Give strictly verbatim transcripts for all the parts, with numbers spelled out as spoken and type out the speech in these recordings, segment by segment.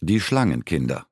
Die Schlangenkinder.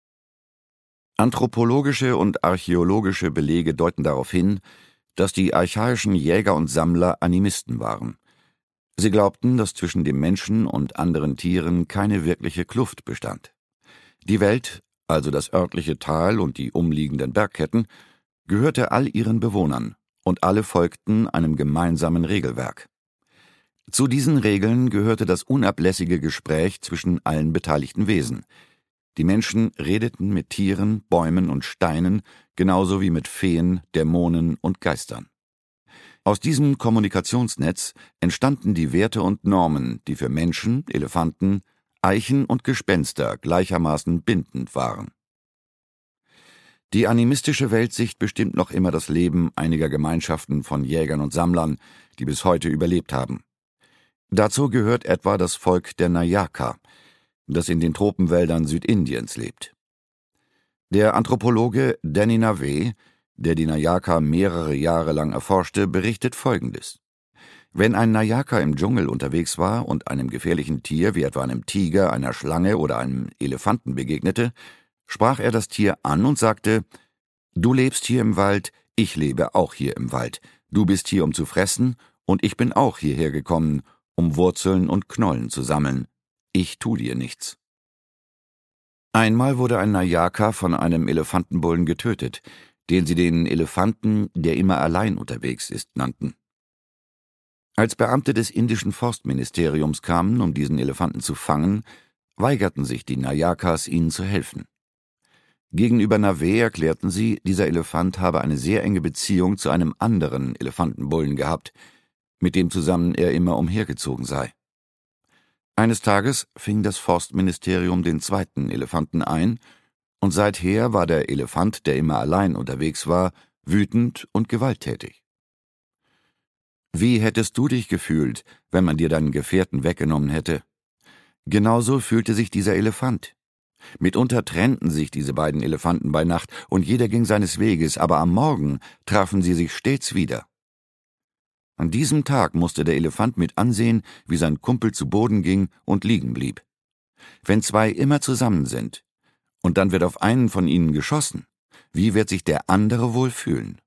Anthropologische und archäologische Belege deuten darauf hin, dass die archaischen Jäger und Sammler Animisten waren. Sie glaubten, dass zwischen dem Menschen und anderen Tieren keine wirkliche Kluft bestand. Die Welt, also das örtliche Tal und die umliegenden Bergketten, gehörte all ihren Bewohnern, und alle folgten einem gemeinsamen Regelwerk. Zu diesen Regeln gehörte das unablässige Gespräch zwischen allen beteiligten Wesen. Die Menschen redeten mit Tieren, Bäumen und Steinen, genauso wie mit Feen, Dämonen und Geistern. Aus diesem Kommunikationsnetz entstanden die Werte und Normen, die für Menschen, Elefanten, Eichen und Gespenster gleichermaßen bindend waren. Die animistische Weltsicht bestimmt noch immer das Leben einiger Gemeinschaften von Jägern und Sammlern, die bis heute überlebt haben. Dazu gehört etwa das Volk der Nayaka, das in den Tropenwäldern Südindiens lebt. Der Anthropologe Danny Nave, der die Nayaka mehrere Jahre lang erforschte, berichtet Folgendes: Wenn ein Nayaka im Dschungel unterwegs war und einem gefährlichen Tier wie etwa einem Tiger, einer Schlange oder einem Elefanten begegnete, sprach er das Tier an und sagte: »Du lebst hier im Wald, ich lebe auch hier im Wald. Du bist hier, um zu fressen, und ich bin auch hierher gekommen, um Wurzeln und Knollen zu sammeln. Ich tu dir nichts.« Einmal wurde ein Nayaka von einem Elefantenbullen getötet, den sie den Elefanten, der immer allein unterwegs ist, nannten. Als Beamte des indischen Forstministeriums kamen, um diesen Elefanten zu fangen, weigerten sich die Nayakas, ihnen zu helfen. Gegenüber Nave erklärten sie, dieser Elefant habe eine sehr enge Beziehung zu einem anderen Elefantenbullen gehabt, mit dem zusammen er immer umhergezogen sei. Eines Tages fing das Forstministerium den zweiten Elefanten ein, und seither war der Elefant, der immer allein unterwegs war, wütend und gewalttätig. Wie hättest du dich gefühlt, wenn man dir deinen Gefährten weggenommen hätte? Genauso fühlte sich dieser Elefant. Mitunter trennten sich diese beiden Elefanten bei Nacht, und jeder ging seines Weges, aber am Morgen trafen sie sich stets wieder. An diesem Tag musste der Elefant mit ansehen, wie sein Kumpel zu Boden ging und liegen blieb. Wenn zwei immer zusammen sind, und dann wird auf einen von ihnen geschossen, wie wird sich der andere wohl fühlen?